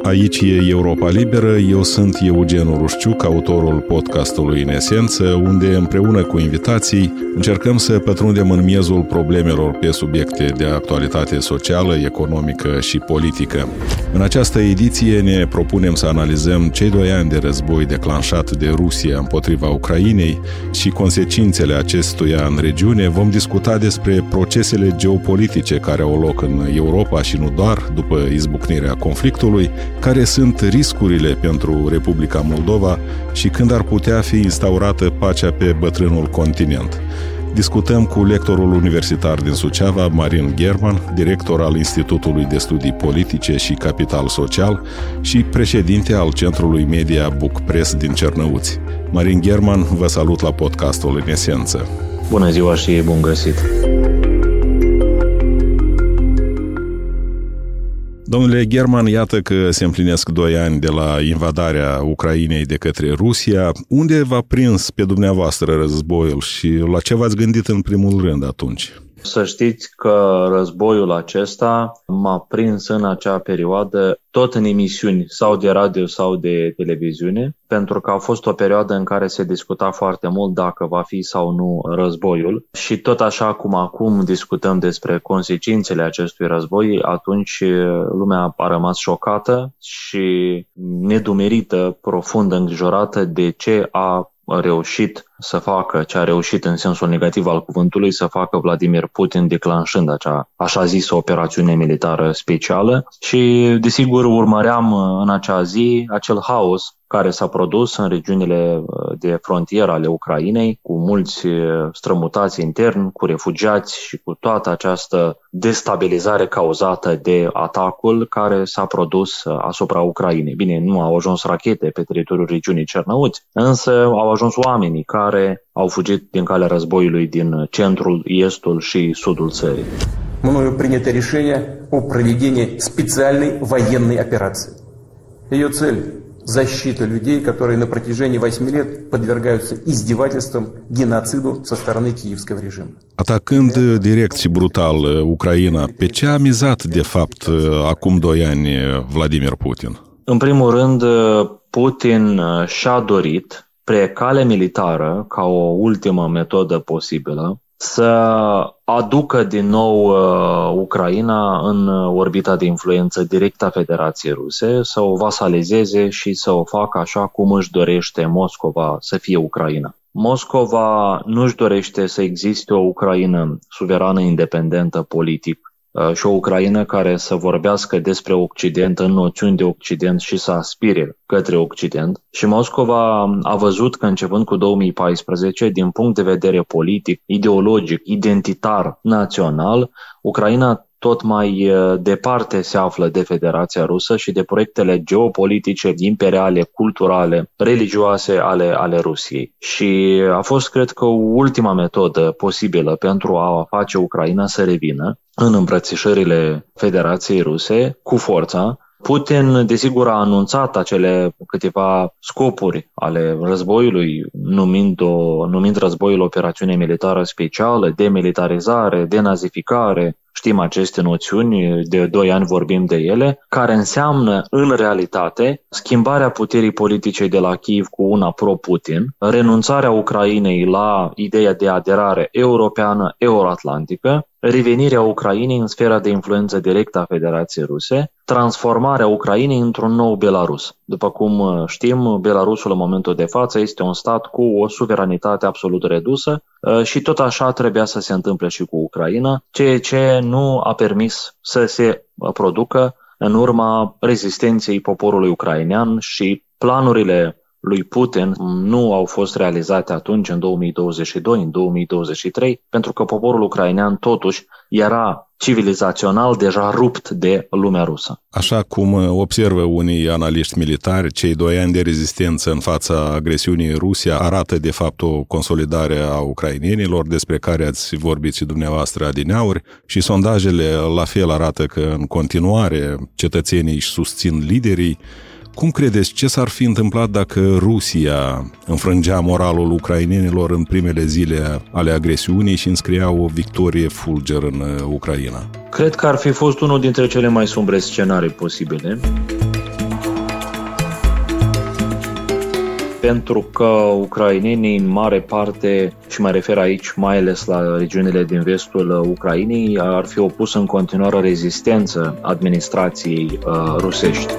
Aici e Europa Liberă, eu sunt Eugen Rușciuc, autorul podcastului În Esență, unde împreună cu invitații încercăm să pătrundem în miezul problemelor pe subiecte de actualitate socială, economică și politică. În această ediție ne propunem să analizăm cei 2 ani de război declanșat de Rusia împotriva Ucrainei și consecințele acestuia în regiune. Vom discuta despre procesele geopolitice care au loc în Europa și nu doar, după izbucnirea conflictului, care sunt riscurile pentru Republica Moldova și când ar putea fi instaurată pacea pe bătrânul continent. Discutăm cu lectorul universitar din Suceava, Marin German, director al Institutului de Studii Politice și Capital Social și președinte al Centrului Media Book Press din Cernăuți. Marin German, vă salut la podcastul În Esență. Bună ziua și bun găsit! Domnule German, iată că se împlinesc 2 ani de la invadarea Ucrainei de către Rusia. Unde v-a prins pe dumneavoastră războiul și la ce v-ați gândit în primul rând atunci? Să știți că războiul acesta m-a prins în acea perioadă tot în emisiuni sau de radio sau de televiziune, pentru că a fost o perioadă în care se discuta foarte mult dacă va fi sau nu războiul și tot așa cum acum discutăm despre consecințele acestui război, atunci lumea a rămas șocată și nedumerită, profund îngrijorată de ce a reușit să facă, ce a reușit în sensul negativ al cuvântului, să facă Vladimir Putin declanșând acea așa zisă operațiune militară specială și desigur urmăream în acea zi acel haos care s-a produs în regiunile de frontieră ale Ucrainei, cu mulți strămutați interni, cu refugiați și cu toată această destabilizare cauzată de atacul care s-a produs asupra Ucrainei. Bine, nu au ajuns rachete pe teritoriul regiunii Cernăuți, însă au ajuns oamenii care au fugit din calea războiului din centrul, estul și sudul țării. Мною принято решение о проведении специальной военной операции. Ее цель – защита людей, которые на протяжении 8 лет подвергаются издевательствам, геноциду со стороны киевского режима. Atacând direct și brutal Ucraina, pe ce a mizat de fapt acum 2 ani Vladimir Putin? În primul rând, Putin și-a dorit, pe cale militară, ca o ultimă metodă posibilă, să aducă din nou Ucraina în orbita de influență directă a Federației Ruse, să o vasalezeze și să o facă așa cum își dorește Moscova să fie Ucraina. Moscova nu își dorește să existe o Ucraină suverană, independentă, politic, și o Ucraină care să vorbească despre Occident în noțiuni de Occident și să aspire către Occident. Și Moscova a văzut că începând cu 2014, din punct de vedere politic, ideologic, identitar, național, Ucraina tot mai departe se află de Federația Rusă și de proiectele geopolitice, imperiale, culturale, religioase ale Rusiei. Și a fost, cred că, ultima metodă posibilă pentru a face Ucraina să revină în îmbrățișările Federației Ruse cu forța. Putin, desigur, a anunțat acele câteva scopuri ale războiului, numind războiul operațiune militară specială, demilitarizare, denazificare. Știm aceste noțiuni, de 2 ani vorbim de ele, care înseamnă, în realitate, schimbarea puterii politice de la Kiev cu una pro-Putin, renunțarea Ucrainei la ideea de aderare europeană, euroatlantică, revenirea Ucrainei în sfera de influență directă a Federației Ruse, transformarea Ucrainei într-un nou Belarus. După cum știm, Belarusul în momentul de față este un stat cu o suveranitate absolut redusă și tot așa trebuia să se întâmple și cu Ucraina, ceea ce nu a permis să se producă în urma rezistenței poporului ucrainean și planurile lui Putin nu au fost realizate atunci, în 2022, în 2023, pentru că poporul ucrainean totuși era civilizațional deja rupt de lumea rusă. Așa cum observă unii analiști militari, cei 2 ani de rezistență în fața agresiunii Rusia arată de fapt o consolidare a ucrainenilor, despre care ați vorbit și dumneavoastră adineauri, și sondajele la fel arată că în continuare cetățenii își susțin liderii. Cum credeți, ce s-ar fi întâmplat dacă Rusia înfrângea moralul ucrainenilor în primele zile ale agresiunii și înscria o victorie fulger în Ucraina? Cred că ar fi fost unul dintre cele mai sumbre scenarii posibile. pentru că ucrainenii în mare parte, și mă refer aici mai ales la regiunile din vestul Ucrainei, ar fi opus în continuare rezistență administrației rusești.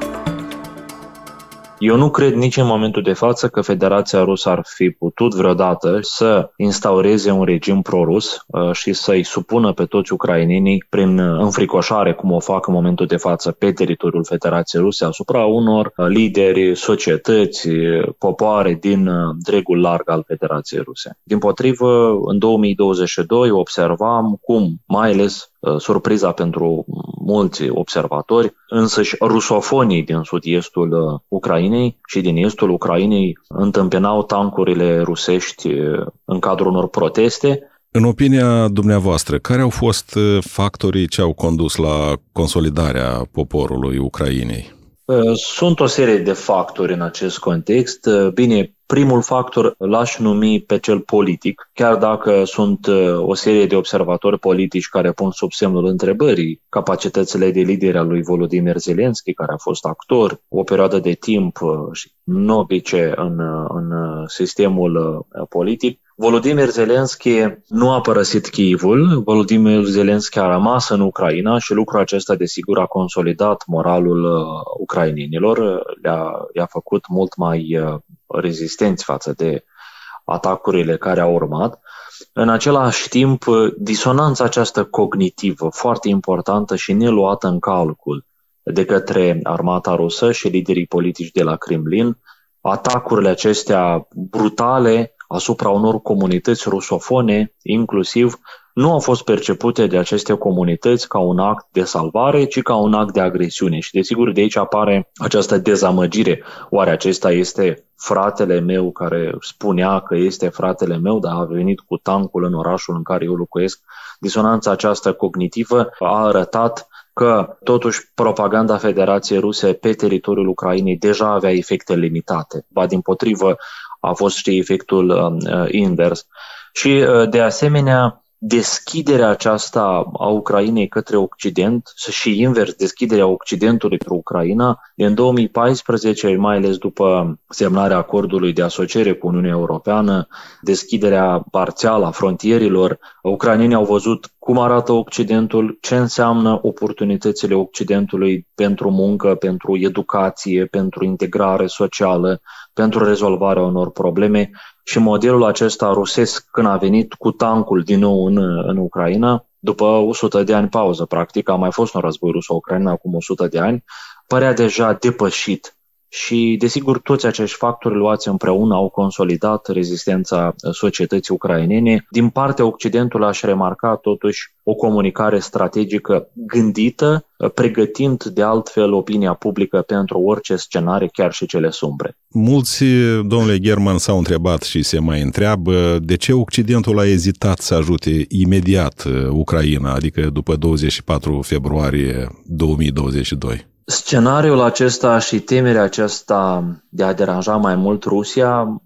Eu nu cred nici în momentul de față că Federația Rusă ar fi putut vreodată să instaureze un regim pro-rus și să-i supună pe toți ucrainenii prin înfricoșare, cum o fac în momentul de față pe teritoriul Federației Ruse, asupra unor lideri, societăți, popoare din întregul larg al Federației Ruse. Dimpotrivă, în 2022 observam cum, mai ales surpriza pentru mulți observatori, însăși rusofonii din sud-estul Ucrainei și din estul Ucrainei întâmpinau tancurile rusești în cadrul unor proteste. În opinia dumneavoastră, care au fost factorii ce au condus la consolidarea poporului Ucrainei? Sunt o serie de factori în acest context. Bine, primul factor l-aș numi pe cel politic, chiar dacă sunt o serie de observatori politici care pun sub semnul întrebării capacitățile de lider al lui Volodymyr Zelensky, care a fost actor o perioadă de timp și novice în sistemul politic. Volodymyr Zelensky nu a părăsit Kievul, Volodymyr Zelensky a rămas în Ucraina și lucrul acesta desigur a consolidat moralul ucrainenilor, le-a făcut mult mai rezistenți față de atacurile care au urmat. În același timp, disonanța aceasta cognitivă, foarte importantă și neluată în calcul de către armata rusă și liderii politici de la Kremlin, atacurile acestea brutale asupra unor comunități rusofone, inclusiv, nu au fost percepute de aceste comunități ca un act de salvare, ci ca un act de agresiune. Și desigur de aici apare această dezamăgire. Oare acesta este fratele meu care spunea că este fratele meu, dar a venit cu tancul în orașul în care eu locuiesc? Disonanța aceasta cognitivă a arătat că totuși propaganda Federației Ruse pe teritoriul Ucrainei deja avea efecte limitate. Ba dimpotrivă, a fost și efectul invers. Și de asemenea, deschiderea aceasta a Ucrainei către Occident și invers, deschiderea Occidentului pentru Ucraina, în 2014, mai ales după semnarea acordului de asociere cu Uniunea Europeană, deschiderea parțială a frontierilor, ucrainenii au văzut cum arată Occidentul, ce înseamnă oportunitățile Occidentului pentru muncă, pentru educație, pentru integrare socială, pentru rezolvarea unor probleme. Și modelul acesta rusesc, când a venit cu tancul din nou în Ucraina, după 100 de ani pauză, practic, a mai fost un război ruso-ucrainean acum 100 de ani, părea deja depășit. Și, desigur, toți acești factori luați împreună au consolidat rezistența societății ucrainene. Din partea Occidentului aș remarca, totuși, o comunicare strategică gândită, pregătind de altfel opinia publică pentru orice scenarii, chiar și cele sumbre. Mulți, domnule German, s-au întrebat și se mai întreabă de ce Occidentul a ezitat să ajute imediat Ucraina, adică după 24 februarie 2022. Scenariul acesta și temerea aceasta de a deranja mai mult Rusia,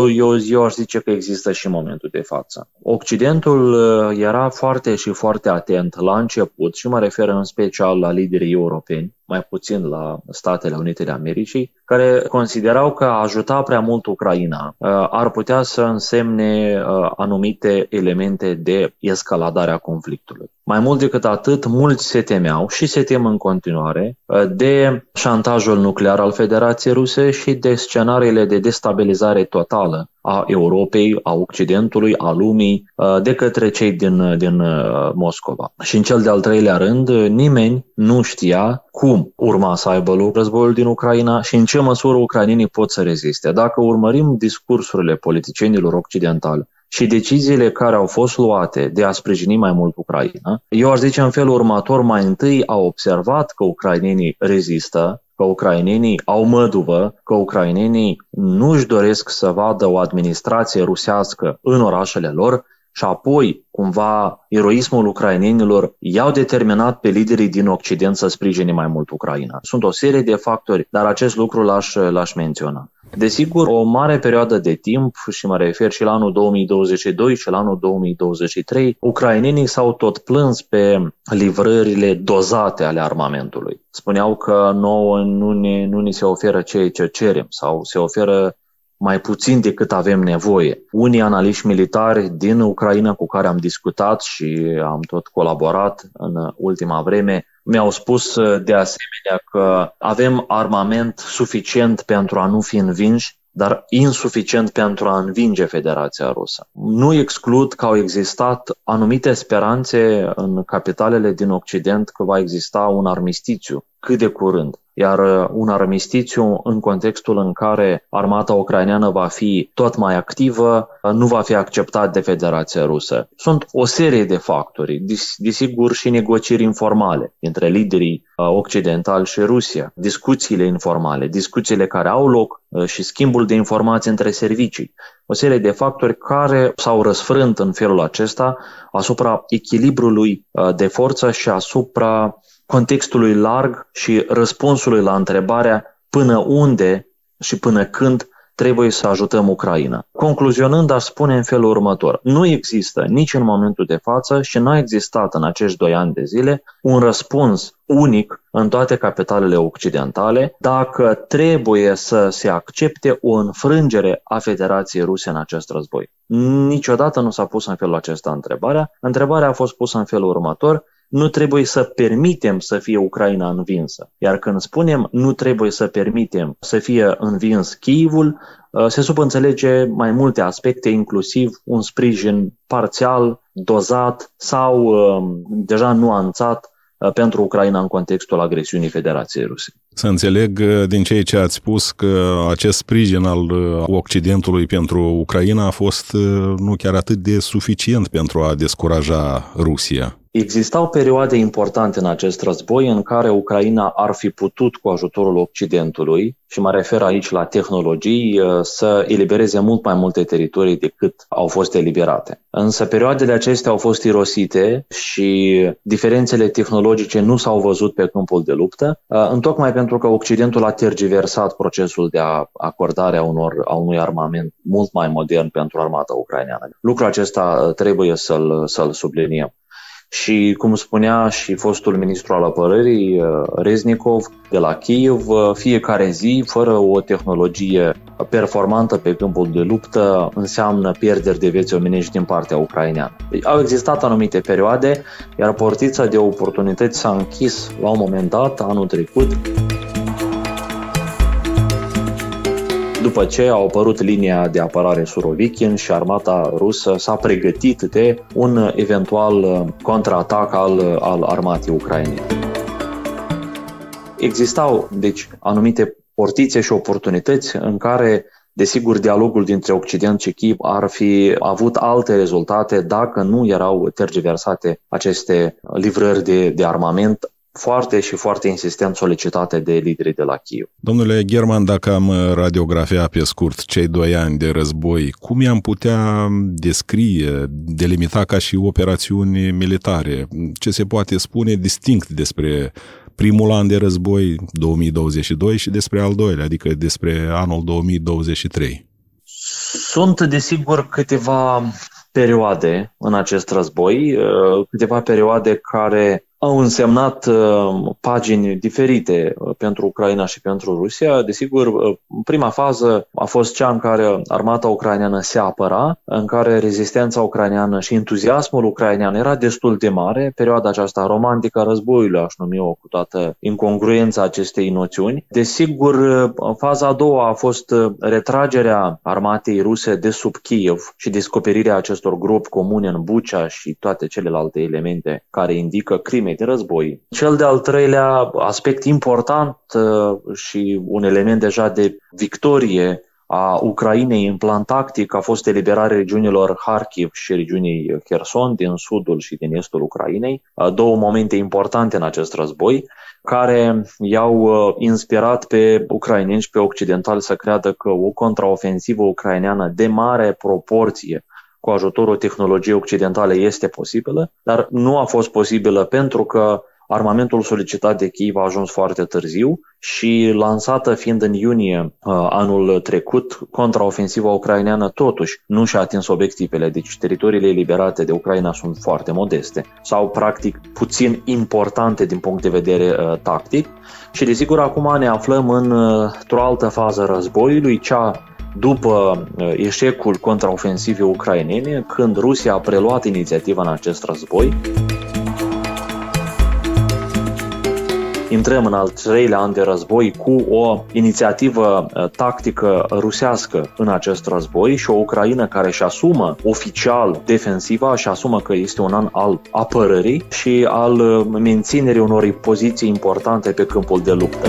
eu aș zice că există și în momentul de față. Occidentul era foarte atent la început și mă refer în special la liderii europeni, mai puțin la Statele Unite de Americii, care considerau că a ajuta prea mult Ucraina ar putea să însemne anumite elemente de escaladare a conflictului. Mai mult decât atât, mulți se temeau și se tem în continuare de șantajul nuclear al Federației Ruse și de scenariile de destabilizare totală a Europei, a Occidentului, a lumii, de către cei din Moscova. Și în cel de-al treilea rând, nimeni nu știa cum urma să aibă loc războiul din Ucraina și în ce măsură ucrainenii pot să reziste. Dacă urmărim discursurile politicienilor occidentali și deciziile care au fost luate de a sprijini mai mult Ucraina, eu aș zice în felul următor, mai întâi au observat că ucrainenii rezistă, că ucrainenii au măduvă, că ucrainenii nu își doresc să vadă o administrație rusească în orașele lor și apoi, cumva, eroismul ucrainenilor i-au determinat pe liderii din Occident să sprijine mai mult Ucraina. Sunt o serie de factori, dar acest lucru l-aș menționa. Desigur, o mare perioadă de timp, și mă refer și la anul 2022 și la anul 2023, ucrainenii s-au tot plâns pe livrările dozate ale armamentului. Spuneau că nouă nu ni se oferă ceea ce cerem sau se oferă mai puțin decât avem nevoie. Unii analiști militari din Ucraina cu care am discutat și am tot colaborat în ultima vreme mi-au spus de asemenea că avem armament suficient pentru a nu fi învinși, dar insuficient pentru a învinge Federația Rusă. Nu exclud că au existat anumite speranțe în capitalele din Occident că va exista un armistițiu cât de curând. Iar un armistițiu în contextul în care armata ucraineană va fi tot mai activă, nu va fi acceptat de Federația Rusă. Sunt o serie de factori, desigur și negocieri informale între liderii occidentali și Rusia, discuțiile informale, discuțiile care au loc și schimbul de informații între servicii. O serie de factori care s-au răsfrânt în felul acesta asupra echilibrului de forță și asupra contextului larg și răspunsului la întrebarea până unde și până când trebuie să ajutăm Ucraina. Concluzionând, aș spune în felul următor. Nu există nici în momentul de față și nu a existat în acești 2 ani de zile un răspuns unic în toate capitalele occidentale dacă trebuie să se accepte o înfrângere a Federației Ruse în acest război. Niciodată nu s-a pus în felul acesta întrebarea. Întrebarea a fost pusă în felul următor. Nu trebuie să permitem să fie Ucraina învinsă. Iar când spunem nu trebuie să permitem să fie învins Kievul, se subînțelege mai multe aspecte, inclusiv un sprijin parțial, dozat sau deja nuanțat pentru Ucraina în contextul agresiunii Federației Ruse. Să înțeleg din ceea ce ați spus că acest sprijin al Occidentului pentru Ucraina a fost nu chiar atât de suficient pentru a descuraja Rusia. Existau perioade importante în acest război în care Ucraina ar fi putut, cu ajutorul Occidentului, și mă refer aici la tehnologii, să elibereze mult mai multe teritorii decât au fost eliberate. Însă perioadele acestea au fost irosite și diferențele tehnologice nu s-au văzut pe câmpul de luptă, întocmai pentru că Occidentul a tergiversat procesul de acordare a unui armament mult mai modern pentru armata ucraineană. Lucrul acesta trebuie să-l subliniem. Și cum spunea și fostul ministru al apărării, Reznikov, de la Kiev, fiecare zi, fără o tehnologie performantă pe câmpul de luptă, înseamnă pierderi de vieți omenești din partea ucraineană. Au existat anumite perioade, iar portița de oportunități s-a închis la un moment dat, anul trecut, după ce a apărut linia de apărare Surovikin și armata rusă s-a pregătit de un eventual contraatac al armatei ucrainene. Existau, deci, anumite portițe și oportunități în care, desigur, dialogul dintre Occident și Kiev ar fi avut alte rezultate dacă nu erau tergiversate aceste livrări de armament foarte și foarte insistent solicitate de liderii de la Kiev. Domnule German, dacă am radiografia pe scurt cei 2 ani de război, cum i-am putea descrie, delimita ca și operațiuni militare? Ce se poate spune distinct despre primul an de război, 2022, și despre al doilea, adică despre anul 2023? Sunt, desigur, câteva perioade în acest război, câteva perioade care au însemnat pagini diferite pentru Ucraina și pentru Rusia. Desigur, prima fază a fost cea în care armata ucraineană se apăra, în care rezistența ucraineană și entuziasmul ucrainean era destul de mare. Perioada aceasta romantică a războiului, aș numi-o, cu toată incongruența acestei noțiuni. Desigur, faza a doua a fost retragerea armatei ruse de sub Kiev și descoperirea acestor gropi comune în Bucha și toate celelalte elemente care indică crime de război. Cel de-al treilea aspect important și un element deja de victorie a Ucrainei în plan tactic a fost eliberarea regiunilor Kharkiv și regiunii Kherson din sudul și din estul Ucrainei, 2 momente importante în acest război, care i-au inspirat pe ucraineni și pe occidentali să creadă că o contraofensivă ucraineană de mare proporție cu ajutorul tehnologiei occidentale este posibilă, dar nu a fost posibilă pentru că armamentul solicitat de Kiev a ajuns foarte târziu și lansată fiind în iunie anul trecut, contraofensiva ucraineană totuși nu și-a atins obiectivele, deci teritoriile eliberate de Ucraina sunt foarte modeste sau practic puțin importante din punct de vedere tactic și desigur acum ne aflăm într-o altă fază războiului, cea după eșecul contraofensivei ucrainene, când Rusia a preluat inițiativa în acest război. Intrăm în al treilea an de război cu o inițiativă tactică rusească în acest război și o Ucraina care își asumă oficial defensiva, își asumă că este un an al apărării și al menținerii unor poziții importante pe câmpul de luptă.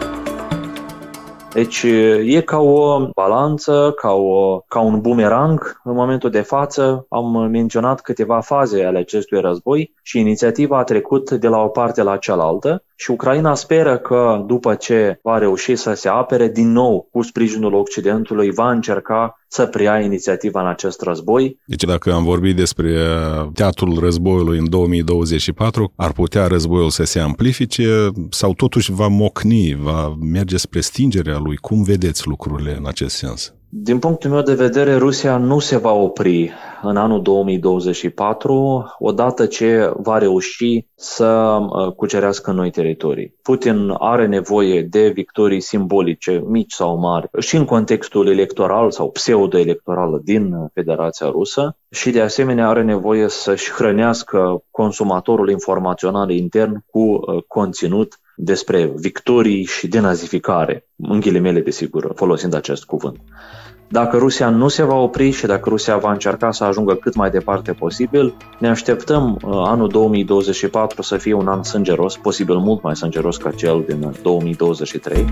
Deci e ca o balanță, ca un bumerang. În momentul de față am menționat câteva faze ale acestui război și inițiativa a trecut de la o parte la cealaltă și Ucraina speră că după ce va reuși să se apere, din nou cu sprijinul Occidentului va încerca să preia inițiativa în acest război. Deci dacă am vorbit despre teatrul războiului în 2024, ar putea războiul să se amplifice sau totuși va mocni, va merge spre stingerea lui? Cum vedeți lucrurile în acest sens? Din punctul meu de vedere, Rusia nu se va opri în anul 2024 odată ce va reuși să cucerească noi teritorii. Putin are nevoie de victorii simbolice, mici sau mari, și în contextul electoral sau pseudo-electoral din Federația Rusă și de asemenea are nevoie să-și hrănească consumatorul informațional intern cu conținut despre victorii și denazificare, în ghilimele desigur, folosind acest cuvânt. Dacă Rusia nu se va opri și dacă Rusia va încerca să ajungă cât mai departe posibil, ne așteptăm anul 2024 să fie un an sângeros, posibil mult mai sângeros ca cel din 2023.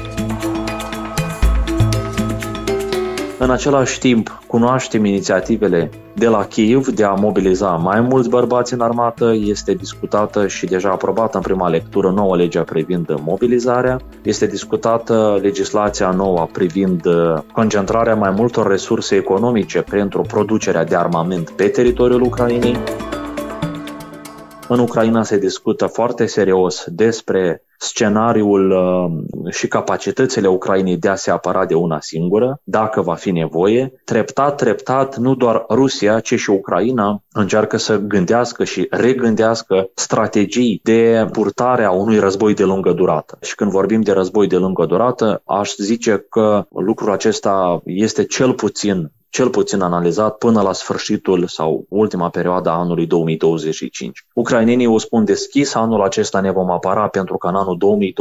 În același timp, cunoaștem inițiativele de la Kiev de a mobiliza mai mulți bărbați în armată. Este discutată și deja aprobată în prima lectură noua legea privind mobilizarea. Este discutată legislația nouă privind concentrarea mai multor resurse economice pentru producerea de armament pe teritoriul Ucrainei. În Ucraina se discută foarte serios despre scenariul și capacitățile Ucrainei de a se apăra de una singură, dacă va fi nevoie. Treptat, nu doar Rusia, ci și Ucraina încearcă să gândească și regândească strategii de purtare a unui război de lungă durată. Și când vorbim de război de lungă durată, aș zice că lucrul acesta este cel puțin analizat până la sfârșitul sau ultima perioadă a anului 2025. Ucrainenii o spun deschis, anul acesta ne vom apăra pentru că în anul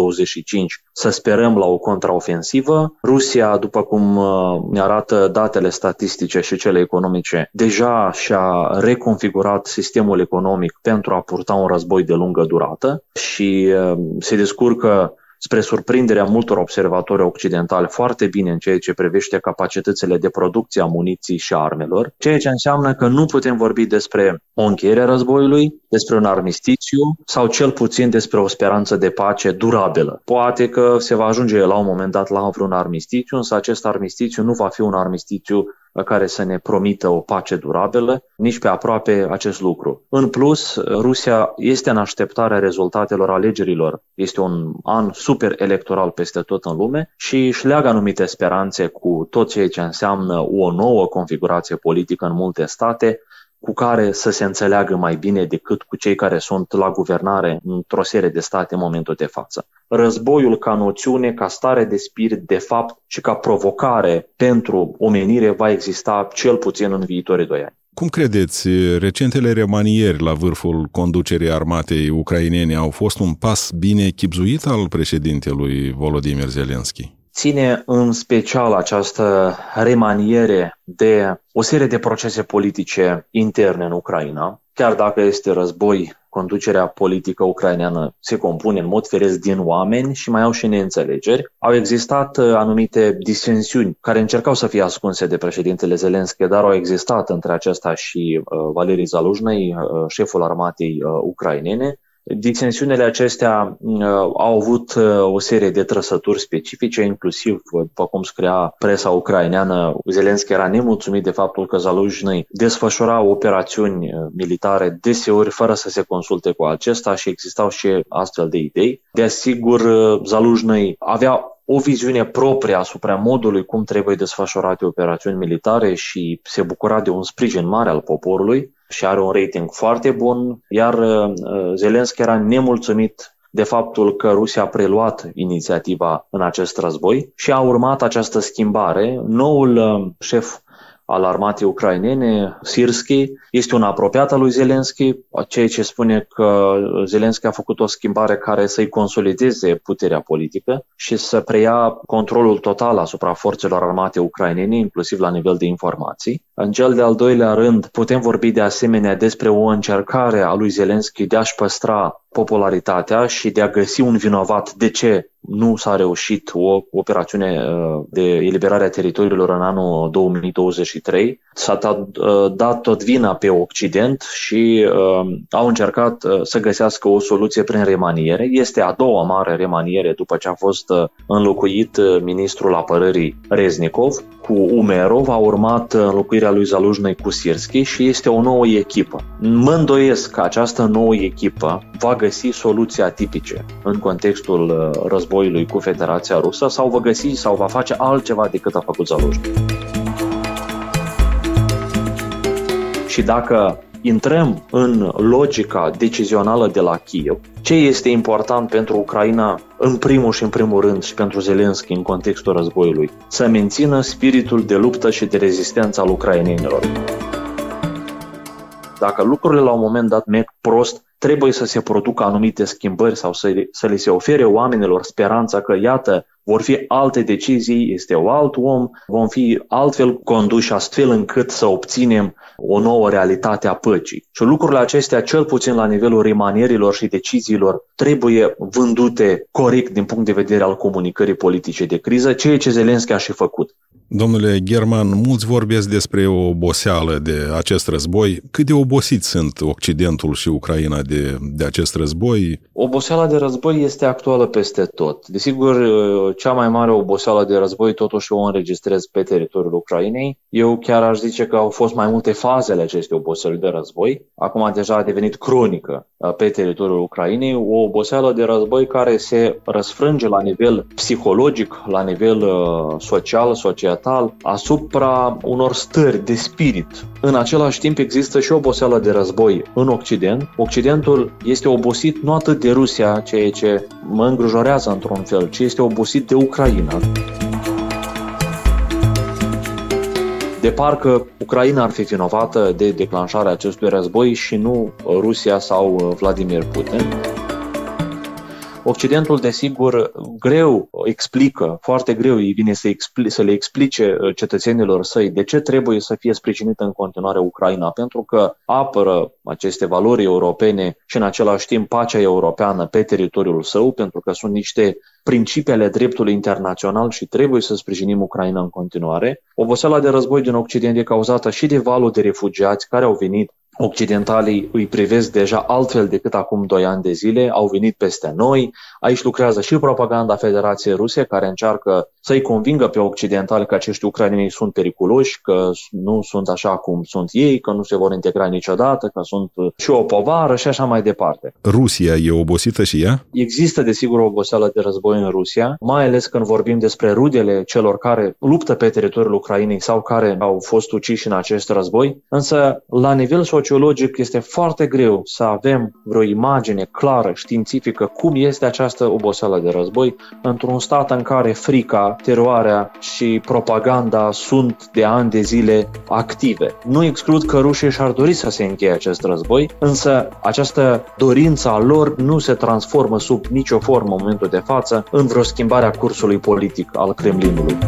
2025 să sperăm la o contraofensivă. Rusia, după cum ne arată datele statistice și cele economice, deja și-a reconfigurat sistemul economic pentru a purta un război de lungă durată și se descurcă spre surprinderea multor observatori occidentali foarte bine în ceea ce privește capacitățile de producție a muniției și armelor, ceea ce înseamnă că nu putem vorbi despre o încheiere a războiului, despre un armistițiu sau cel puțin despre o speranță de pace durabilă. Poate că se va ajunge la un moment dat la vreun armistițiu, însă acest armistițiu nu va fi un armistițiu care să ne promită o pace durabilă, nici pe aproape acest lucru. În plus, Rusia este în așteptarea rezultatelor alegerilor. Este un an super electoral peste tot în lume și își leagă anumite speranțe cu tot ceea ce înseamnă o nouă configurație politică în multe state, cu care să se înțeleagă mai bine decât cu cei care sunt la guvernare într-o serie de state în momentul de față. Războiul ca noțiune, ca stare de spirit, de fapt și ca provocare pentru omenire va exista cel puțin în viitorii 2 ani. Cum credeți, recentele remanieri la vârful conducerii armatei ucrainene au fost un pas bine chibzuit al președintelui Volodymyr Zelensky? Ține în special această remaniere de o serie de procese politice interne în Ucraina. Chiar dacă este război, conducerea politică ucraineană se compune în mod firesc din oameni și mai au și neînțelegeri. Au existat anumite disensiuni care încercau să fie ascunse de președintele Zelensky, dar au existat între acesta și Valeri Zaluzhnyi, șeful armatei ucrainene. Disensiunile acestea au avut o serie de trăsături specifice, inclusiv, după cum scria presa ucraineană, Zelensky era nemulțumit de faptul că Zaluzhnyi desfășura operațiuni militare deseori fără să se consulte cu acesta și existau și astfel de idei. Desigur, Zaluzhnyi avea o viziune proprie asupra modului cum trebuie desfășurate operațiuni militare și se bucura de un sprijin mare al poporului și are un rating foarte bun, iar Zelensky era nemulțumit de faptul că Rusia a preluat inițiativa în acest război și a urmat această schimbare. Noul șef al armatei ucrainene, Sirski, este un apropiat al lui Zelenski, ceea ce spune că Zelenski a făcut o schimbare care să-i consolideze puterea politică și să preia controlul total asupra forțelor armate ucrainene, inclusiv la nivel de informații. În cel de-al doilea rând, putem vorbi de asemenea despre o încercare a lui Zelenski de a-și păstra popularitatea și de a găsi un vinovat de ce nu s-a reușit o operațiune de eliberare a teritoriilor în anul 2023. S-a dat tot vina pe Occident și au încercat să găsească o soluție prin remaniere. Este a doua mare remaniere după ce a fost înlocuit ministrul apărării Reznikov cu Umerov, a urmat înlocuirea lui Zaluzhnyi cu Sirski și este o nouă echipă. Mă îndoiesc că această nouă echipă va găsi soluții atipice în contextul războiului cu Federația Rusă sau va găsi sau va face altceva decât a făcut Zaluzhnyi. Și dacă intrăm în logica decizională de la Kiev, ce este important pentru Ucraina în primul și în primul rând și pentru Zelenski în contextul războiului? Să mențină spiritul de luptă și de rezistență al ucrainenilor. Dacă lucrurile la un moment dat merg prost, trebuie să se producă anumite schimbări sau să le se ofere oamenilor speranța că, iată, vor fi alte decizii, este un alt om, vom fi altfel conduși astfel încât să obținem o nouă realitate a păcii. Și lucrurile acestea, cel puțin la nivelul remanierilor și deciziilor, trebuie vândute corect din punct de vedere al comunicării politice de criză, ceea ce Zelenski a și făcut. Domnule German, mulți vorbesc despre o oboseală de acest război. Cât de obosiți sunt Occidentul și Ucraina de acest război? Oboseala de război este actuală peste tot. Desigur, cea mai mare oboseală de război totuși o înregistrez pe teritoriul Ucrainei. Eu chiar aș zice că au fost mai multe faze ale acestei oboseli de război. Acum deja a devenit cronică pe teritoriul Ucrainei, o oboseală de război care se răsfrânge la nivel psihologic, la nivel social, societal, asupra unor stări de spirit. În același timp există și o oboseală de război în Occident. Occidentul este obosit nu atât de Rusia, ceea ce mă îngrijorează într-un fel, ci este obosit de Ucraina. De parcă Ucraina ar fi vinovată de declanșarea acestui război și nu Rusia sau Vladimir Putin. Occidentul, desigur, greu explică, foarte greu îi vine să le explice cetățenilor săi de ce trebuie să fie sprijinită în continuare Ucraina, pentru că apără aceste valori europene și în același timp pacea europeană pe teritoriul său, pentru că sunt niște principii ale dreptului internațional și trebuie să sprijinim Ucraina în continuare. Oboseala de război din Occident e cauzată și de valul de refugiați care au venit. Occidentalii îi privesc deja altfel decât acum 2 ani de zile, au venit peste noi. Aici lucrează și propaganda Federației Ruse, care încearcă să-i convingă pe occidentali că acești ucraineni sunt periculoși, că nu sunt așa cum sunt ei, că nu se vor integra niciodată, că sunt și o povară și așa mai departe. Rusia e obosită și ea? Există, desigur, o oboseală de război în Rusia, mai ales când vorbim despre rudele celor care luptă pe teritoriul Ucrainei sau care au fost uciși în acest război, însă la nivel sociologic este foarte greu să avem vreo imagine clară, științifică, cum este această oboseală de război într-un stat în care frica, teroarea și propaganda sunt de ani de zile active. Nu exclud că rușii și-ar dori să se încheie acest război, însă această dorință a lor nu se transformă sub nicio formă în momentul de față în vreo schimbare a cursului politic al Kremlinului.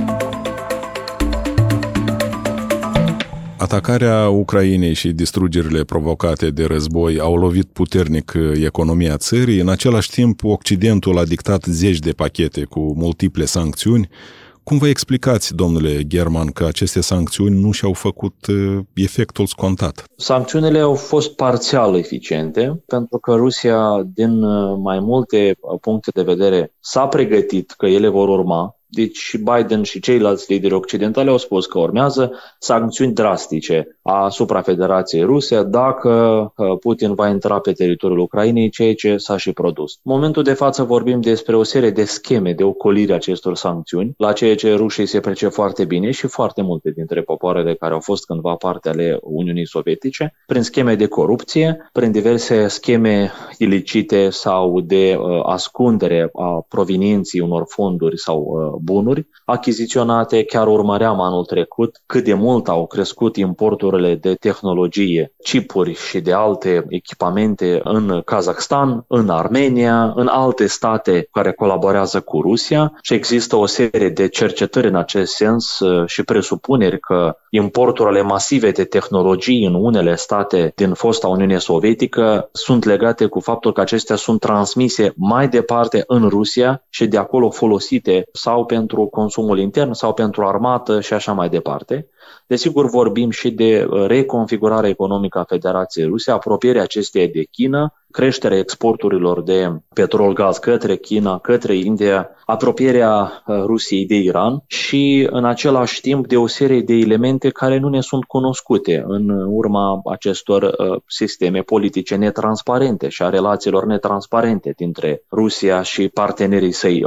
Atacarea Ucrainei și distrugerile provocate de război au lovit puternic economia țării. În același timp, Occidentul a dictat zeci de pachete cu multiple sancțiuni. Cum vă explicați, domnule German, că aceste sancțiuni nu și-au făcut efectul scontat? Sancțiunile au fost parțial eficiente, pentru că Rusia, din mai multe puncte de vedere, s-a pregătit că ele vor urma. Deci și Biden și ceilalți lideri occidentali au spus că urmează sancțiuni drastice asupra Federației Ruse dacă Putin va intra pe teritoriul Ucrainei, ceea ce s-a și produs. În momentul de față vorbim despre o serie de scheme de ocolire acestor sancțiuni, la ceea ce rușii se pricep foarte bine și foarte multe dintre popoarele care au fost cândva parte ale Uniunii Sovietice, prin scheme de corupție, prin diverse scheme ilicite sau de ascundere a provenienții unor fonduri sau bunuri achiziționate. Chiar urmăream anul trecut cât de mult au crescut importurile de tehnologie, chipuri și de alte echipamente în Kazakhstan, în Armenia, în alte state care colaborează cu Rusia și există o serie de cercetări în acest sens și presupuneri că importurile masive de tehnologii în unele state din fosta Uniune Sovietică sunt legate cu faptul că acestea sunt transmise mai departe în Rusia și de acolo folosite sau pentru consumul intern sau pentru armată și așa mai departe. Desigur, vorbim și de reconfigurarea economică a Federației Ruse, apropierea acesteia de China, creșterea exporturilor de petrol, gaz către China, către India, apropierea Rusiei de Iran și, în același timp, de o serie de elemente care nu ne sunt cunoscute în urma acestor sisteme politice netransparente și a relațiilor netransparente dintre Rusia și partenerii săi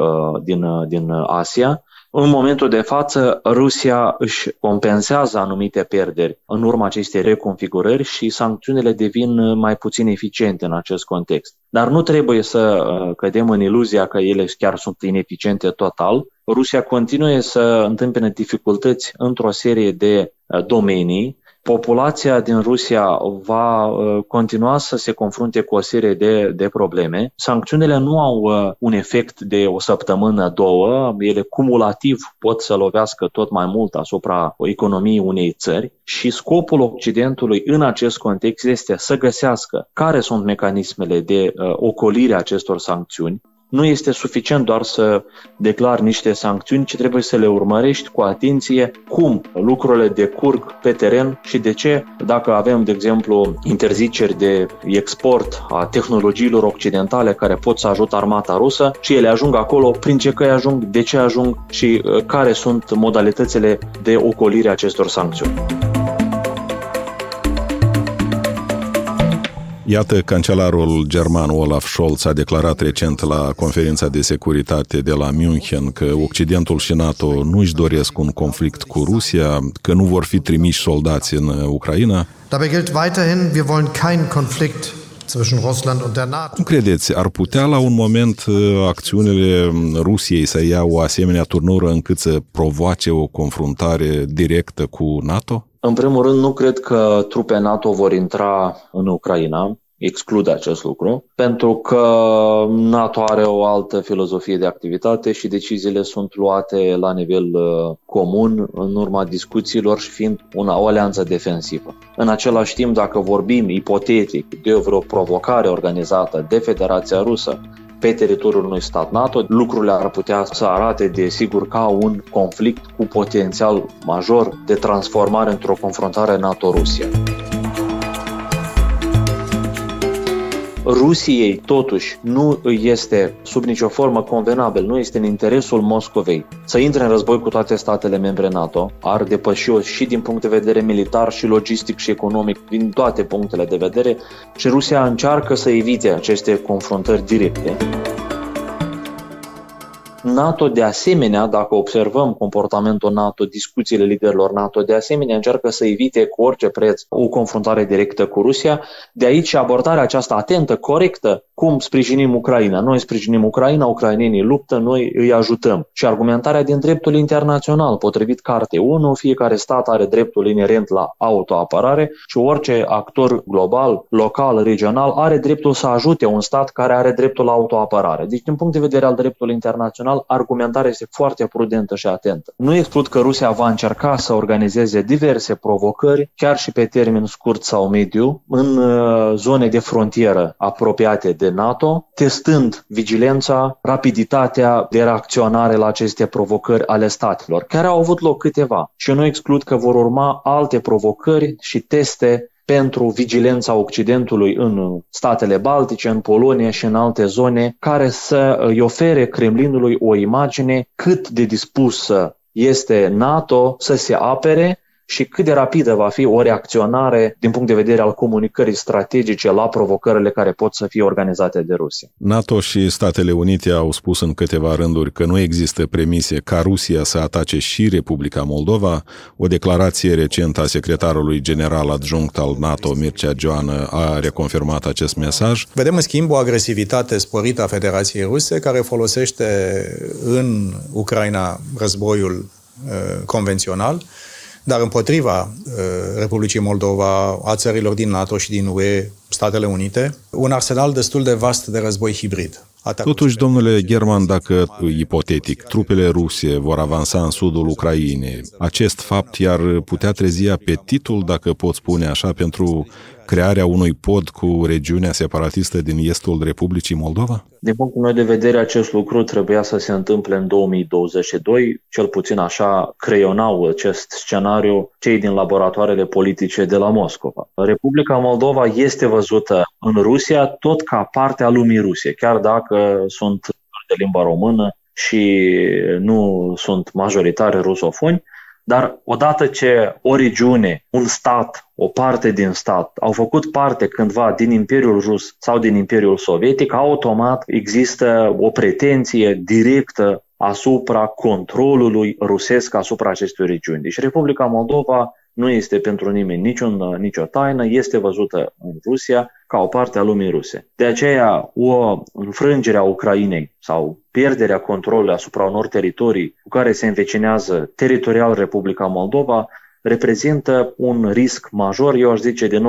din Asia. În momentul de față, Rusia își compensează anumite pierderi în urma acestei reconfigurări și sancțiunile devin mai puțin eficiente în acest context. Dar nu trebuie să cădem în iluzia că ele chiar sunt ineficiente total. Rusia continuă să întâmpine dificultăți într-o serie de domenii. Populația din Rusia va continua să se confrunte cu o serie de probleme. Sancțiunile nu au un efect de o săptămână, două, ele cumulativ pot să lovească tot mai mult asupra economiei unei țări și scopul Occidentului în acest context este să găsească care sunt mecanismele de ocolire a acestor sancțiuni. Nu este suficient doar să declari niște sancțiuni, ci trebuie să le urmărești cu atenție cum lucrurile decurg pe teren și de ce, dacă avem, de exemplu, interziceri de export a tehnologiilor occidentale care pot să ajute armata rusă și ele ajung acolo, prin ce căi ajung, de ce ajung și care sunt modalitățile de ocolire a acestor sancțiuni. Iată, cancelarul german Olaf Scholz a declarat recent la conferința de securitate de la München că Occidentul și NATO nu își doresc un conflict cu Rusia, că nu vor fi trimiși soldați în Ucraina. Dabei gilt weiterhin, wir wollen keinen Konflikt zwischen Russland und der NATO. Cum credeți, ar putea la un moment acțiunile Rusiei să ia o asemenea turnură încât să provoace o confruntare directă cu NATO? În primul rând, nu cred că trupe NATO vor intra în Ucraina, exclude acest lucru, pentru că NATO are o altă filozofie de activitate și deciziile sunt luate la nivel comun în urma discuțiilor și fiind o alianță defensivă. În același timp, dacă vorbim ipotetic de vreo provocare organizată de Federația Rusă pe teritoriul unui stat NATO, lucrurile ar putea să arate, desigur, ca un conflict cu potențial major de transformare într-o confruntare NATO-Rusia. Rusiei, totuși, nu este sub nicio formă convenabil, nu este în interesul Moscovei să intre în război cu toate statele membre NATO, ar depăși-o și din punct de vedere militar și logistic și economic, din toate punctele de vedere, și Rusia încearcă să evite aceste confruntări directe. NATO, de asemenea, dacă observăm comportamentul NATO, discuțiile liderilor NATO, de asemenea încearcă să evite cu orice preț o confruntare directă cu Rusia. De aici abordarea aceasta atentă, corectă, cum sprijinim Ucraina. Noi sprijinim Ucraina, ucrainenii luptă, noi îi ajutăm. Și argumentarea din dreptul internațional, potrivit Cartei 1, fiecare stat are dreptul inerent la autoapărare și orice actor global, local, regional are dreptul să ajute un stat care are dreptul la autoapărare. Deci, din punct de vedere al dreptului internațional, argumentarea este foarte prudentă și atentă. Nu exclud că Rusia va încerca să organizeze diverse provocări, chiar și pe termen scurt sau mediu, în zone de frontieră apropiate de NATO, testând vigilența, rapiditatea de reacționare la aceste provocări ale statelor, care au avut loc câteva. Și nu exclud că vor urma alte provocări și teste pentru vigilența Occidentului în statele Baltice, în Polonia și în alte zone, care să îi ofere Kremlinului o imagine cât de dispusă este NATO să se apere și cât de rapidă va fi o reacționare din punct de vedere al comunicării strategice la provocările care pot să fie organizate de Rusia. NATO și Statele Unite au spus în câteva rânduri că nu există premise ca Rusia să atace și Republica Moldova. O declarație recentă a secretarului general adjunct al NATO, Mircea Joană, a reconfirmat acest mesaj. Vedem, în schimb, o agresivitate sporită a Federației Ruse, care folosește în Ucraina războiul convențional, dar împotriva Republicii Moldova, a țărilor din NATO și din UE, Statele Unite, un arsenal destul de vast de război hibrid. Totuși, domnule German, dacă, ipotetic, trupele ruse vor avansa în sudul Ucrainei, acest fapt i-ar putea trezi apetitul, dacă pot spune așa, pentru crearea unui pod cu regiunea separatistă din estul Republicii Moldova? Din punctul meu de vedere, acest lucru trebuia să se întâmple în 2022, cel puțin așa creionau acest scenariu cei din laboratoarele politice de la Moscova. Republica Moldova este văzută în Rusia tot ca parte a lumii ruse, chiar dacă sunt de limba română și nu sunt majoritari rusofoni, dar odată ce o regiune, un stat, o parte din stat au făcut parte cândva din Imperiul Rus sau din Imperiul Sovietic, automat există o pretenție directă asupra controlului rusesc asupra acestei regiuni. Deci Republica Moldova nu este pentru nimeni nicio taină, este văzută în Rusia ca o parte a lumii ruse. De aceea, o înfrângere a Ucrainei sau pierderea controlului asupra unor teritorii cu care se învecinează teritorial Republica Moldova reprezintă un risc major, eu aș zice de 99%,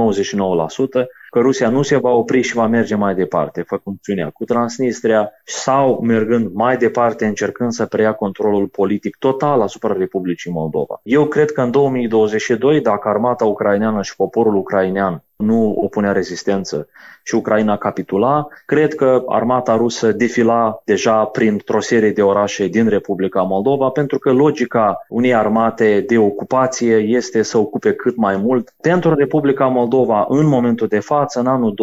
că Rusia nu se va opri și va merge mai departe, făcând acțiunea cu Transnistria sau mergând mai departe încercând să preia controlul politic total asupra Republicii Moldova. Eu cred că în 2022, dacă armata ucraineană și poporul ucrainean nu opunea rezistență și Ucraina capitula, cred că armata rusă defila deja printr-o serie de orașe din Republica Moldova, pentru că logica unei armate de ocupație este să ocupe cât mai mult. Pentru Republica Moldova, în momentul de față, în anul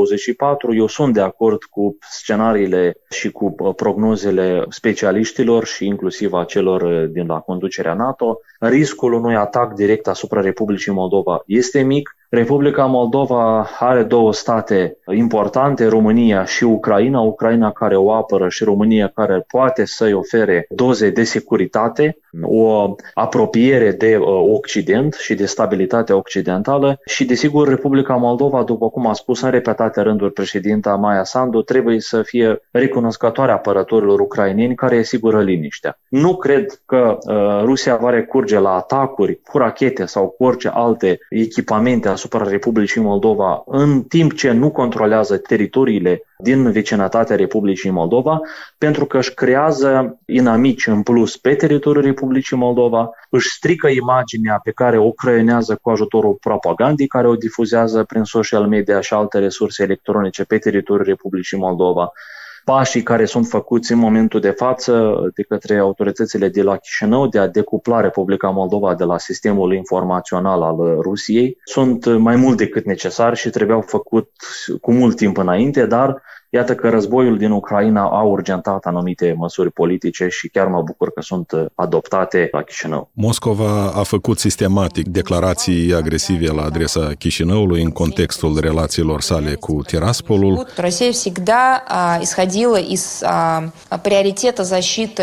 2024, eu sunt de acord cu scenariile și cu prognozele specialiștilor și inclusiv a celor din la conducerea NATO. Riscul unui atac direct asupra Republicii Moldova este mic. Republica Moldova are două state importante, România și Ucraina, Ucraina care o apără și România care poate să-i ofere doze de securitate, o apropiere de Occident și de stabilitatea occidentală și, desigur, Republica Moldova, după cum a spus în repetate rânduri președinta Maia Sandu, trebuie să fie recunoscătoare apărătorilor ucraineni care asigură liniștea. Nu cred că Rusia va recurge la atacuri cu rachete sau cu orice alte echipamente asupra Republicii Moldova în timp ce nu controlează teritoriile din vecinătatea Republicii Moldova, pentru că își creează inamici în plus pe teritoriul Republicii Moldova, își strică imaginea pe care o creionează cu ajutorul propagandei care o difuzează prin social media și alte resurse electronice pe teritoriul Republicii Moldova. Pașii care sunt făcuți în momentul de față de către autoritățile de la Chișinău de a decupla Republica Moldova de la sistemul informațional al Rusiei sunt mai mult decât necesari și trebuiau făcut cu mult timp înainte, dar iată că războiul din Ucraina a urgentat anumite măsuri politice și chiar mă bucur că sunt adoptate la Chișinău. Moscova a făcut sistematic declarații agresive la adresa Chișinăului în contextul relațiilor sale cu Tiraspolul. Россия всегда исходила из приоритета защиты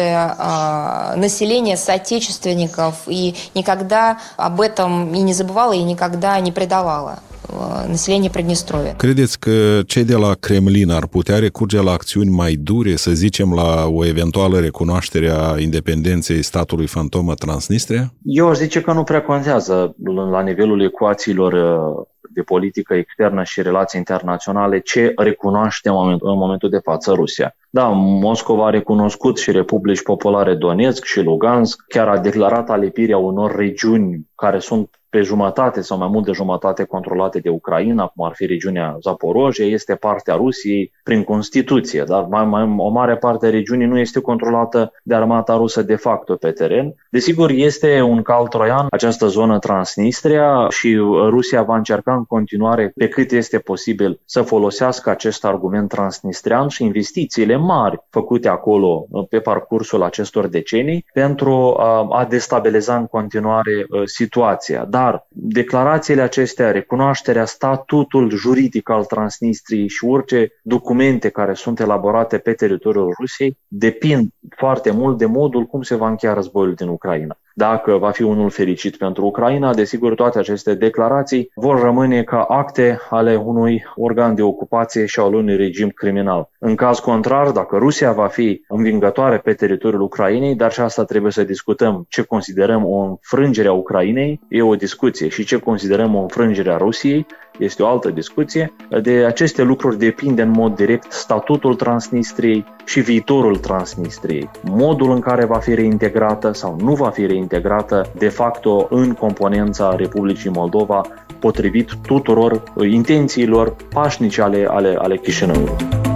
населения, соотечественников и никогда об этом и не забывала, и никогда не предавала население Приднестровья. Credeți că cei de la Kremlin ar putea recurge la acțiuni mai dure, să zicem, la o eventuală recunoaștere a independenței statului fantomă Transnistria? Eu aș zice că nu prea contează la nivelul ecuațiilor de politică externă și relații internaționale ce recunoaște în momentul de față Rusia. Da, Moscova a recunoscut și Republici Populare Donetsk și Lugansk, chiar a declarat alipirea unor regiuni care sunt pe jumătate sau mai mult de jumătate controlate de Ucraina, cum ar fi regiunea Zaporojie, este partea Rusiei prin Constituție, dar o mare parte a regiunii nu este controlată de armata rusă de facto pe teren. Desigur, este un cal troian această zonă Transnistria și Rusia va încerca în continuare pe cât este posibil să folosească acest argument transnistrian și investițiile mari făcute acolo pe parcursul acestor decenii pentru a destabiliza în continuare situația. Dar declarațiile acestea, recunoașterea statutul juridic al Transnistriei și orice documente care sunt elaborate pe teritoriul Rusiei depind foarte mult de modul cum se va încheia războiul din Ucraina. Dacă va fi unul fericit pentru Ucraina, desigur toate aceste declarații vor rămâne ca acte ale unui organ de ocupație și al unui regim criminal. În caz contrar, dacă Rusia va fi învingătoare pe teritoriul Ucrainei, dar și asta trebuie să discutăm, ce considerăm o înfrângere a Ucrainei, e o discuție, și ce considerăm o înfrângere a Rusiei, este o altă discuție. De aceste lucruri depinde în mod direct statutul Transnistriei și viitorul Transnistriei. Modul în care va fi reintegrată sau nu va fi reintegrată de facto în componența Republicii Moldova, potrivit tuturor intențiilor pașnice ale Chișinăului.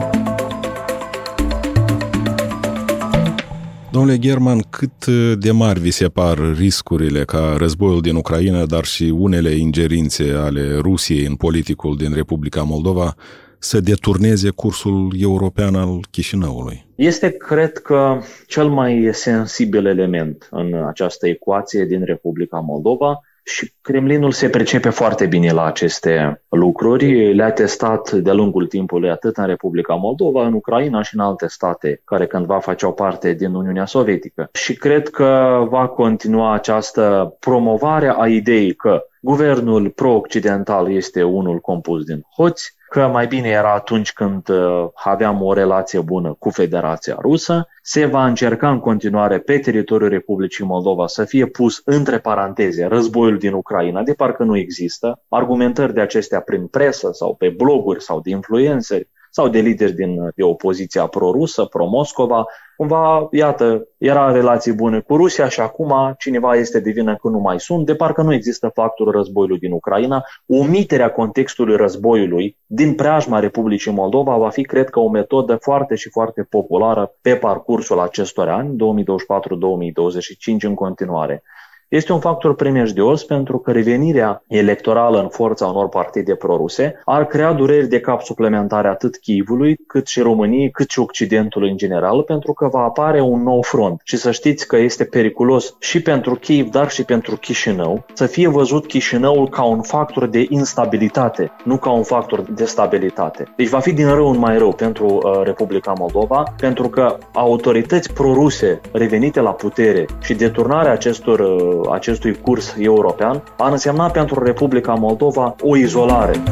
Domnule German, cât de mari vi se par riscurile ca războiul din Ucraina, dar și unele ingerințe ale Rusiei în politicul din Republica Moldova să deturneze cursul european al Chișinăului? Este, cred că, cel mai sensibil element în această ecuație din Republica Moldova și Kremlinul se pricepe foarte bine la aceste lucruri. Le-a testat de-a lungul timpului atât în Republica Moldova, în Ucraina și în alte state care cândva făceau parte din Uniunea Sovietică. Și cred că va continua această promovare a ideii că guvernul pro-occidental este unul compus din hoți, că mai bine era atunci când aveam o relație bună cu Federația Rusă. Se va încerca în continuare pe teritoriul Republicii Moldova să fie pus între paranteze războiul din Ucraina, de parcă nu există. Argumentări de acestea prin presă sau pe bloguri sau de influenceri sau de lideri de opoziția pro-rusă, pro-Moscova. Cumva, iată, era relații bune cu Rusia și acum cineva este de vină că nu mai sunt, de parcă nu există factorul războiului din Ucraina. Omiterea contextului războiului din preajma Republicii Moldova va fi, cred că, o metodă foarte și foarte populară pe parcursul acestor ani, 2024-2025 în continuare. Este un factor primejdios pentru că revenirea electorală în forța unor partide proruse ar crea dureri de cap suplimentare atât Kievului, cât și României, cât și Occidentului în general, pentru că va apare un nou front. Și să știți că este periculos și pentru Kiev, dar și pentru Chișinău, să fie văzut Chișinăul ca un factor de instabilitate, nu ca un factor de stabilitate. Deci va fi din rău în mai rău pentru Republica Moldova, pentru că autorități proruse revenite la putere și deturnarea acestui curs european ar însemna pentru Republica Moldova o izolare.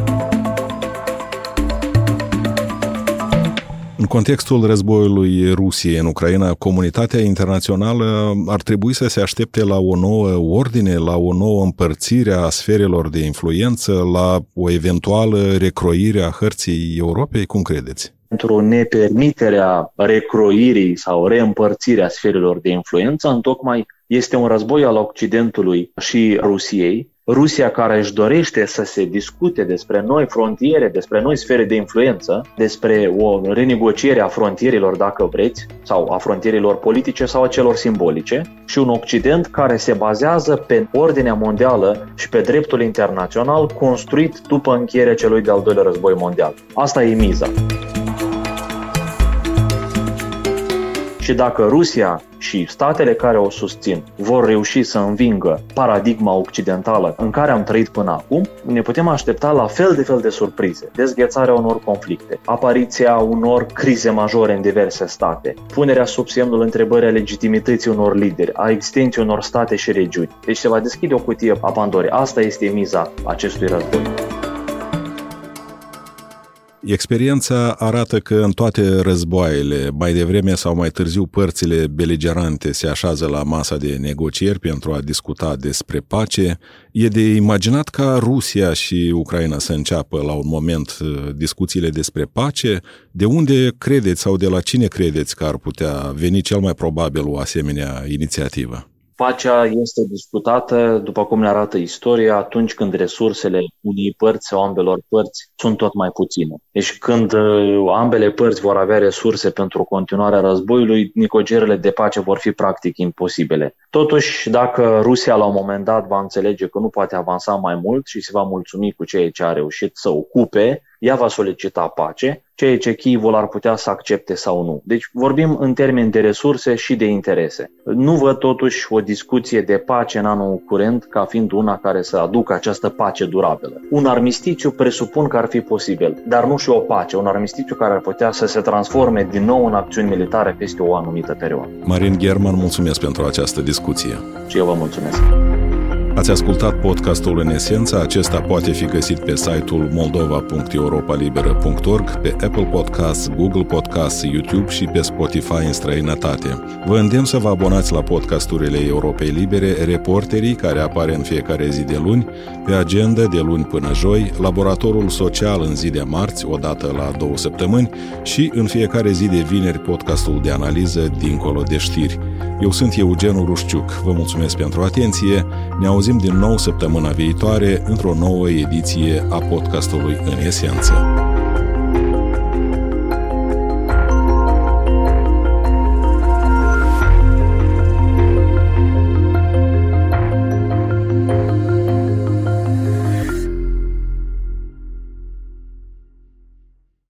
În contextul războiului Rusiei în Ucraina, comunitatea internațională ar trebui să se aștepte la o nouă ordine, la o nouă împărțire a sferelor de influență, la o eventuală recroire a hărții Europei? Cum credeți? Pentru nepermiterea recroirii sau reîmpărțirea sferelor de influență, întocmai este un război al Occidentului și Rusiei. Rusia, care își dorește să se discute despre noi frontiere, despre noi sfere de influență, despre o renegociere a frontierilor, dacă vreți, sau a frontierilor politice sau a celor simbolice, și un Occident care se bazează pe ordinea mondială și pe dreptul internațional construit după încheierea celui de-al doilea război mondial. Asta e miza. Și dacă Rusia și statele care o susțin vor reuși să învingă paradigma occidentală în care am trăit până acum, ne putem aștepta la fel de surprize. Dezghețarea unor conflicte, apariția unor crize majore în diverse state, punerea sub semnul întrebării a legitimității unor lideri, a existenței unor state și regiuni. Deci se va deschide o cutie a Pandorei. Asta este miza acestui război. Experiența arată că în toate războaiele, mai devreme sau mai târziu, părțile beligerante se așează la masa de negocieri pentru a discuta despre pace. E de imaginat ca Rusia și Ucraina să înceapă la un moment discuțiile despre pace. De unde credeți sau de la cine credeți că ar putea veni cel mai probabil o asemenea inițiativă? Pacea este discutată, după cum ne arată istoria, atunci când resursele unei părți sau ambelor părți sunt tot mai puține. Deci când ambele părți vor avea resurse pentru continuarea războiului, negocierile de pace vor fi practic imposibile. Totuși, dacă Rusia la un moment dat va înțelege că nu poate avansa mai mult și se va mulțumi cu ceea ce a reușit să ocupe, ea va solicita pace, ceea ce Kievul ar putea să accepte sau nu. Deci vorbim în termeni de resurse și de interese. Nu văd totuși o discuție de pace în anul curent ca fiind una care să aducă această pace durabilă. Un armistițiu presupun că ar fi posibil, dar nu și o pace, un armistițiu care ar putea să se transforme din nou în acțiuni militare peste o anumită perioadă. Marin German, mulțumesc pentru această discuție. Și eu vă mulțumesc. Ați ascultat podcastul În Esență. Acesta poate fi găsit pe site-ul moldova.europalibera.org, pe Apple Podcasts, Google Podcasts, YouTube și pe Spotify în străinătate. Vă îndemn să vă abonați la podcasturile Europei Libere, Reporterii, care apare în fiecare zi de luni, pe agenda de luni până joi, Laboratorul Social în zi de marți, o dată la 2 săptămâni, și în fiecare zi de vineri podcastul de analiză Dincolo de știri. Eu sunt Eugen Rușciuc. Vă mulțumesc pentru atenție. Ne auzim din nou săptămâna viitoare într-o nouă ediție a podcastului În Esență.